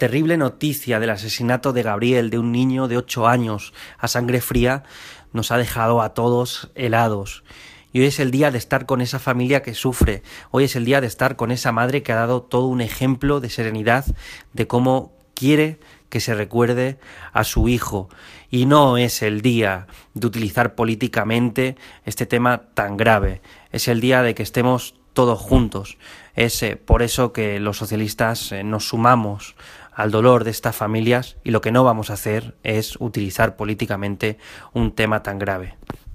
terrible noticia del asesinato de Gabriel, de un niño de 8 años, a sangre fría, nos ha dejado a todos helados. Y hoy es el día de estar con esa familia que sufre. Hoy es el día de estar con esa madre que ha dado todo un ejemplo de serenidad, de cómo quiere que se recuerde a su hijo. Y no es el día de utilizar políticamente este tema tan grave. Es el día de que estemos todos juntos. Es por eso que los socialistas nos sumamos al dolor de estas familias, y lo que no vamos a hacer es utilizar políticamente un tema tan grave.